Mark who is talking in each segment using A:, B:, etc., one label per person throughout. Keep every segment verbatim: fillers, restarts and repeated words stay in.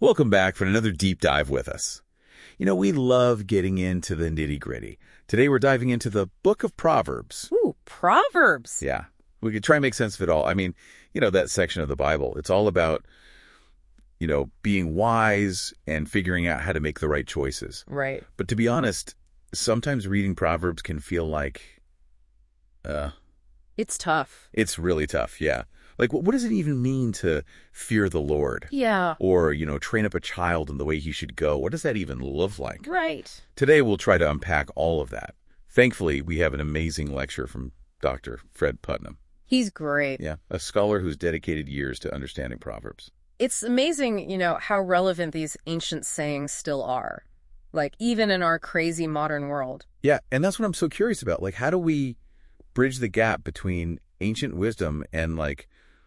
A: Welcome back for another deep dive with us. You know, we love getting into the nitty-gritty. Today we're diving into the Book of Proverbs.
B: Ooh, Proverbs.
A: Yeah. We could try and make sense of it all. I mean, you know, that section of the Bible, it's all about, you know, being wise and figuring out how to make the right choices.
B: Right.
A: But to be honest, sometimes reading Proverbs can feel like, uh...
B: It's tough.
A: It's really tough, yeah. Like, what does it even mean to fear the Lord?
B: Yeah.
A: Or, you know, train up a child in the way he should go? What does that even look like?
B: Right.
A: Today, we'll try to unpack all of that. Thankfully, we have an amazing lecture from Doctor Fred Putnam.
B: He's great.
A: Yeah, a scholar who's dedicated years to understanding Proverbs.
B: It's amazing, you know, how relevant these ancient sayings still are. Like, even in our crazy modern world.
A: Yeah, and that's what I'm so curious about. Like, how do we bridge the gap between ancient wisdom and, like,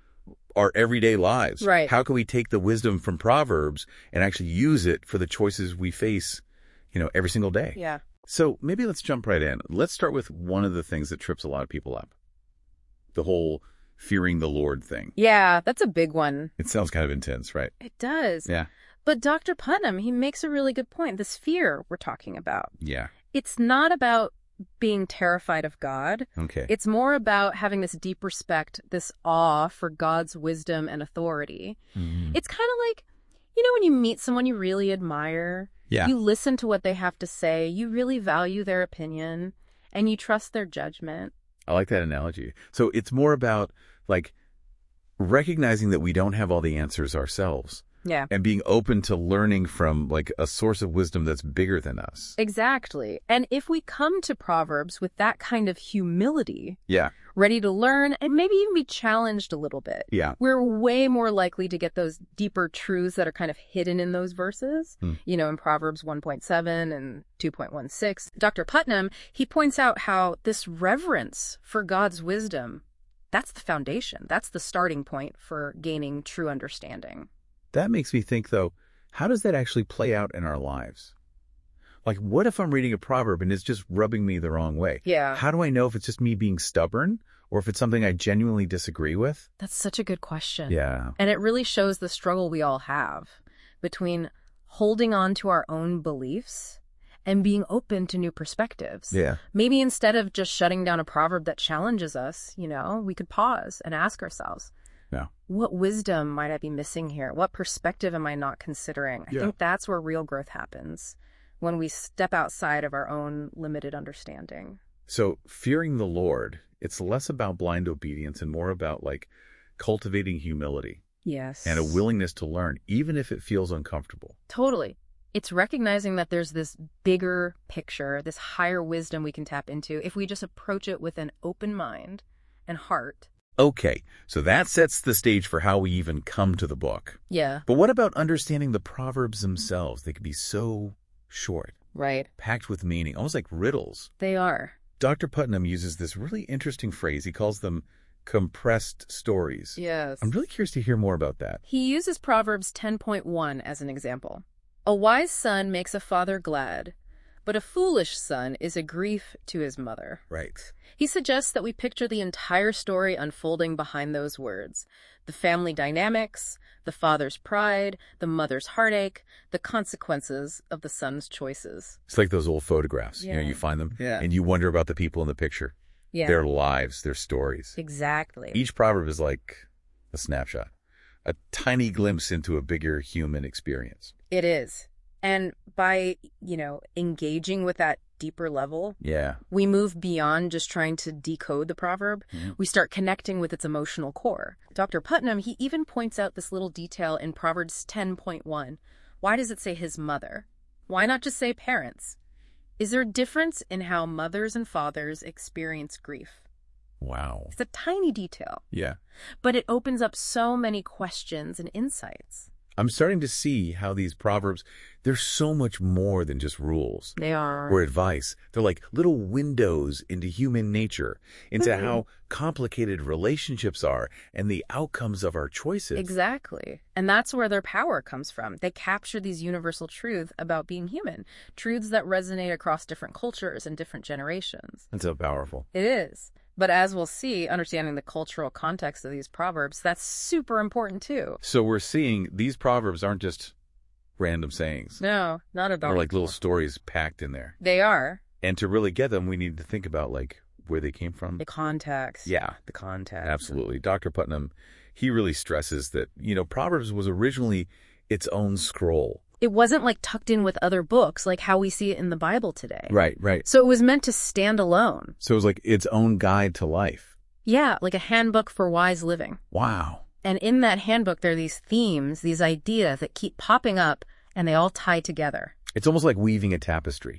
A: our everyday lives?
B: Right.
A: How can we take the wisdom from Proverbs and actually use it for the choices we face, you know, every single day?
B: Yeah.
A: So maybe let's jump right in. Let's start with one of the things that trips a lot of people up. The whole fearing the Lord thing.
B: Yeah, that's a big one.
A: It sounds kind of intense, right?
B: It does.
A: Yeah.
B: But Doctor Putnam, he makes a really good point. This fear we're talking about.
A: Yeah.
B: It's not about being terrified of God.
A: Okay.
B: It's more about having this deep respect, this awe for God's wisdom and authority.
A: Mm-hmm.
B: It's kind of like, you know, when you meet someone you really admire,
A: Yeah.
B: you listen to what they have to say, you really value their opinion, and you trust their judgment.
A: I like that analogy. So it's more about, like, recognizing that we don't have all the answers ourselves.
B: Yeah.
A: And being open to learning from, like, a source of wisdom that's bigger than us.
B: Exactly. And if we come to Proverbs with that kind of humility,
A: Yeah.
B: ready to learn and maybe even be challenged a little bit,
A: Yeah.
B: we're way more likely to get those deeper truths that are kind of hidden in those verses,
A: Hmm.
B: you know, in Proverbs one point seven and two point one six. Doctor Putnam, he points out how this reverence for God's wisdom, that's the foundation. That's the starting point for gaining true understanding.
A: That makes me think, though, how does that actually play out in our lives? Like, what if I'm reading a proverb and it's just rubbing me the wrong way?
B: Yeah.
A: How do I know if it's just me being stubborn or if it's something I genuinely disagree with?
B: That's such a good question.
A: Yeah.
B: And it really shows the struggle we all have between holding on to our own beliefs and being open to new perspectives.
A: Yeah.
B: Maybe instead of just shutting down a proverb that challenges us, you know, we could pause and ask ourselves,
A: Yeah.
B: what wisdom might I be missing here? What perspective am I not considering? I
A: Yeah.
B: think that's where real growth happens, when we step outside of our own limited understanding.
A: So fearing the Lord, it's less about blind obedience and more about, like, cultivating humility
B: Yes.
A: and a willingness to learn, even if it feels uncomfortable.
B: Totally. It's recognizing that there's this bigger picture, this higher wisdom we can tap into if we just approach it with an open mind and heart.
A: Okay, so that sets the stage for how we even come to the book.
B: Yeah.
A: But what about understanding the Proverbs themselves? They can be so short,
B: Right.
A: packed with meaning, almost like riddles.
B: They are.
A: Doctor Putnam uses this really interesting phrase. He calls them compressed stories.
B: Yes.
A: I'm really curious to hear more about that.
B: He uses Proverbs ten point one as an example. A wise son makes a father glad, but a foolish son is a grief to his mother.
A: Right.
B: He suggests that we picture the entire story unfolding behind those words. The family dynamics, the father's pride, the mother's heartache, the consequences of the son's choices.
A: It's like those old photographs. You know,
B: Yeah.
A: you find them
B: Yeah.
A: and you wonder about the people in the picture,
B: Yeah.
A: their lives, their stories.
B: Exactly.
A: Each proverb is like a snapshot, a tiny glimpse into a bigger human experience.
B: It is. And by, you know, engaging with that deeper level,
A: Yeah.
B: we move beyond just trying to decode the proverb.
A: Mm-hmm.
B: We start connecting with its emotional core. Doctor Putnam, he even points out this little detail in Proverbs ten point one. Why does it say his mother? Why not just say parents? Is there a difference in how mothers and fathers experience grief?
A: Wow.
B: It's a tiny detail,
A: Yeah.
B: but it opens up so many questions and insights.
A: I'm starting to see how these proverbs, they're so much more than just rules
B: They are.
A: or advice. They're like little windows into human nature, into
B: Mhm.
A: how complicated relationships are and the outcomes of our choices.
B: Exactly. And that's where their power comes from. They capture these universal truths about being human, truths that resonate across different cultures and different generations.
A: That's so powerful.
B: It is. But as we'll see, understanding the cultural context of these proverbs, that's super important too.
A: So we're seeing these proverbs aren't just random sayings.
B: No, not at all.
A: Or like little stories packed in there.
B: They are.
A: And to really get them, we need to think about like where they came from.
B: The context.
A: Yeah.
B: The context.
A: Absolutely. Doctor Putnam, he really stresses that, you know, Proverbs was originally its own scroll.
B: It wasn't like tucked in with other books like how we see it in the Bible today.
A: Right, right.
B: So it was meant to stand alone.
A: So it was like its own guide to life.
B: Yeah, like a handbook for wise living.
A: Wow.
B: And in that handbook, there are these themes, these ideas that keep popping up, and they all tie together.
A: It's almost like weaving a tapestry.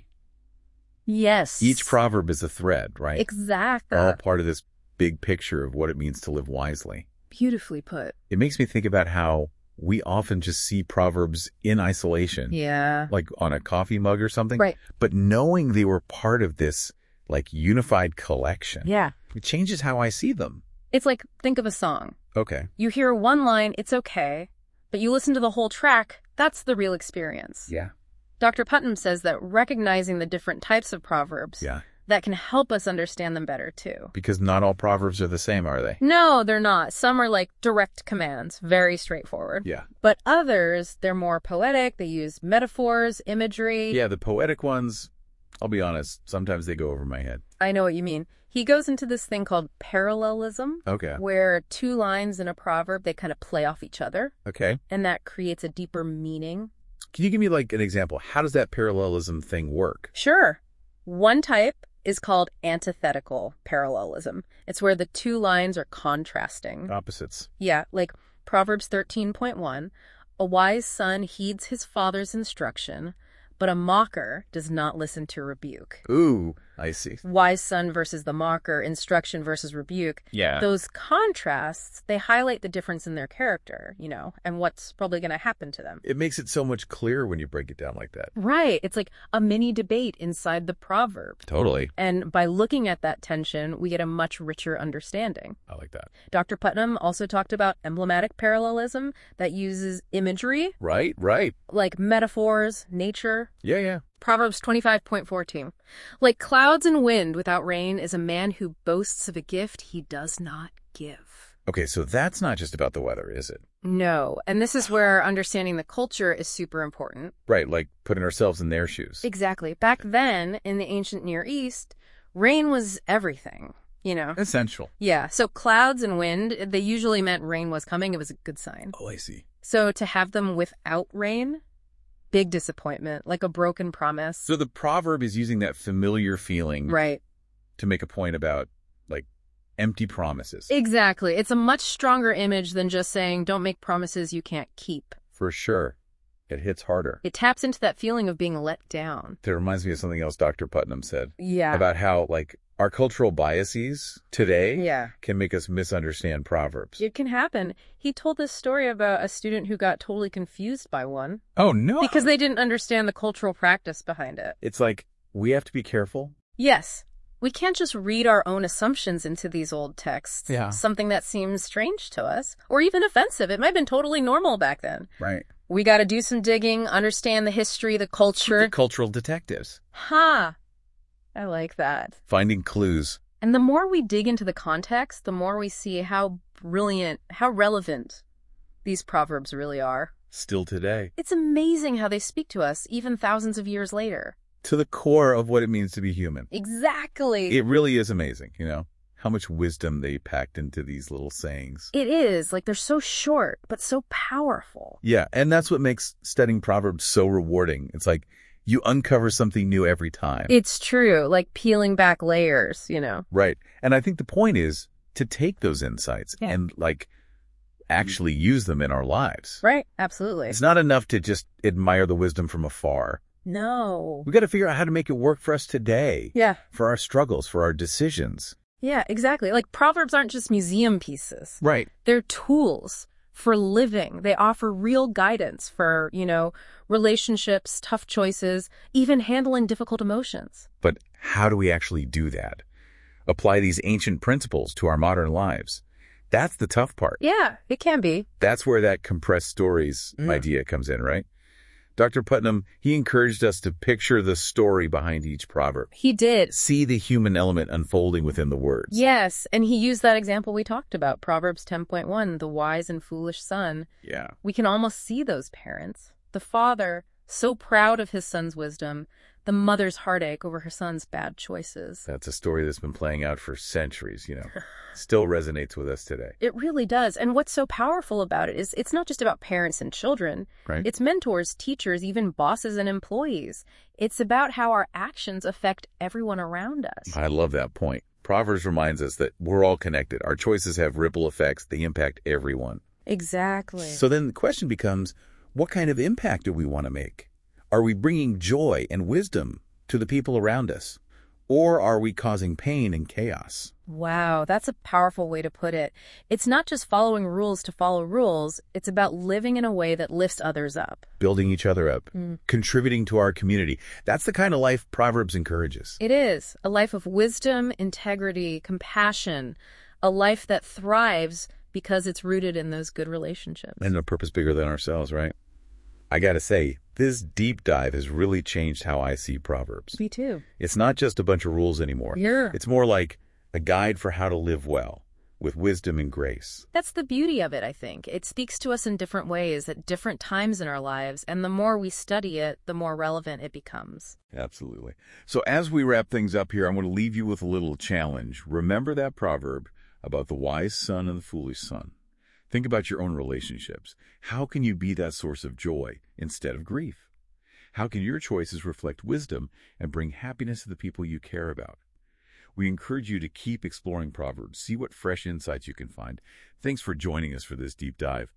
B: Yes.
A: Each proverb is a thread, right?
B: Exactly.
A: All part of this big picture of what it means to live wisely.
B: Beautifully put.
A: It makes me think about how we often just see Proverbs in isolation.
B: Yeah.
A: Like on a coffee mug or something.
B: Right.
A: But knowing they were part of this like unified collection.
B: Yeah.
A: It changes how I see them.
B: It's like, think of a song.
A: Okay.
B: You hear one line, it's okay, but you listen to the whole track, that's the real experience.
A: Yeah.
B: Doctor Putnam says that recognizing the different types of proverbs,
A: Yeah.
B: that can help us understand them better too.
A: Because not all Proverbs are the same, are they?
B: No, they're not. Some are like direct commands, very straightforward.
A: Yeah.
B: But others, they're more poetic, they use metaphors, imagery.
A: Yeah, the poetic ones, I'll be honest, sometimes they go over my head.
B: I know what you mean. He goes into this thing called parallelism,
A: Okay.
B: where two lines in a proverb, they kind of play off each other,
A: Okay.
B: and that creates a deeper meaning.
A: Can you give me like an example? How does that parallelism thing work?
B: Sure. One type is called antithetical parallelism. It's where the two lines are contrasting.
A: Opposites.
B: Yeah, like Proverbs thirteen point one, a wise son heeds his father's instruction, but a mocker does not listen to rebuke.
A: Ooh, I see.
B: Wise son versus the mocker, instruction versus rebuke.
A: Yeah.
B: Those contrasts, they highlight the difference in their character, you know, and what's probably going to happen to them.
A: It makes it so much clearer when you break it down like that.
B: Right. It's like a mini debate inside the proverb.
A: Totally.
B: And by looking at that tension, we get a much richer understanding.
A: I like that.
B: Doctor Putnam also talked about emblematic parallelism that uses imagery,
A: Right, right.
B: like metaphors, nature.
A: Yeah, yeah.
B: Proverbs twenty-five point fourteen. Like clouds and wind without rain is a man who boasts of a gift he does not give.
A: Okay, so that's not just about the weather, is it?
B: No. And this is where understanding the culture is super important.
A: Right, like putting ourselves in their shoes.
B: Exactly. Back then, in the ancient Near East, rain was everything, you know?
A: Essential.
B: Yeah. So clouds and wind, they usually meant rain was coming. It was a good sign.
A: Oh, I see.
B: So to have them without rain, big disappointment, like a broken promise.
A: So the proverb is using that familiar feeling
B: Right.
A: to make a point about, like, empty promises.
B: Exactly. It's a much stronger image than just saying, don't make promises you can't keep.
A: For sure. It hits harder.
B: It taps into that feeling of being let down.
A: That reminds me of something else Doctor Putnam said
B: Yeah.
A: about how, like, our cultural biases today
B: Yeah.
A: can make us misunderstand Proverbs.
B: It can happen. He told this story about a student who got totally confused by one
A: Oh, no.
B: because they didn't understand the cultural practice behind it.
A: It's like, we have to be careful.
B: Yes. We can't just read our own assumptions into these old texts.
A: Yeah.
B: Something that seems strange to us, or even offensive. It might have been totally normal back then.
A: Right.
B: We got to do some digging, understand the history, the culture.
A: Cultural detectives.
B: Ha! I like that.
A: Finding clues.
B: And the more we dig into the context, the more we see how brilliant, how relevant these proverbs really are.
A: Still today.
B: It's amazing how they speak to us, even thousands of years later.
A: To the core of what it means to be human.
B: Exactly.
A: It really is amazing, you know, how much wisdom they packed into these little sayings.
B: It is. Like, they're so short, but so powerful.
A: Yeah, and that's what makes studying Proverbs so rewarding. It's like you uncover something new every time.
B: It's true. Like peeling back layers, you know.
A: Right. And I think the point is to take those insights
B: Yeah.
A: and, like, actually use them in our lives.
B: Right. Absolutely.
A: It's not enough to just admire the wisdom from afar.
B: No.
A: We got to figure out how to make it work for us today.
B: Yeah.
A: For our struggles, for our decisions.
B: Yeah, exactly. Like, proverbs aren't just museum pieces.
A: Right.
B: They're tools for living. They offer real guidance for, you know, relationships, tough choices, even handling difficult emotions.
A: But how do we actually do that? Apply these ancient principles to our modern lives. That's the tough part.
B: Yeah, it can be.
A: That's where that compressed stories
B: Mm.
A: idea comes in, right? Doctor Putnam, he encouraged us to picture the story behind each proverb.
B: He did.
A: See the human element unfolding within the words.
B: Yes, and he used that example we talked about, Proverbs ten point one, the wise and foolish son.
A: Yeah.
B: We can almost see those parents. The father, so proud of his son's wisdom, the mother's heartache over her son's bad choices.
A: That's a story that's been playing out for centuries, you know. Still resonates with us today.
B: It really does. And what's so powerful about it is it's not just about parents and children.
A: Right.
B: It's mentors, teachers, even bosses and employees. It's about how our actions affect everyone around us.
A: I love that point. Proverbs reminds us that we're all connected. Our choices have ripple effects. They impact everyone.
B: Exactly.
A: So then the question becomes, what kind of impact do we want to make? Are we bringing joy and wisdom to the people around us? Or are we causing pain and chaos?
B: Wow, that's a powerful way to put it. It's not just following rules to follow rules. It's about living in a way that lifts others up.
A: Building each other up,
B: Mm.
A: contributing to our community. That's the kind of life Proverbs encourages.
B: It is a life of wisdom, integrity, compassion, a life that thrives because it's rooted in those good relationships.
A: And a purpose bigger than ourselves, right? I gotta say, this deep dive has really changed how I see Proverbs.
B: Me too.
A: It's not just a bunch of rules anymore.
B: Yeah.
A: It's more like a guide for how to live well, with wisdom and grace.
B: That's the beauty of it, I think. It speaks to us in different ways at different times in our lives, and the more we study it, the more relevant it becomes.
A: Absolutely. So as we wrap things up here, I'm going to leave you with a little challenge. Remember that proverb about the wise son and the foolish son. Think about your own relationships. How can you be that source of joy instead of grief? How can your choices reflect wisdom and bring happiness to the people you care about? We encourage you to keep exploring Proverbs. See what fresh insights you can find. Thanks for joining us for this deep dive.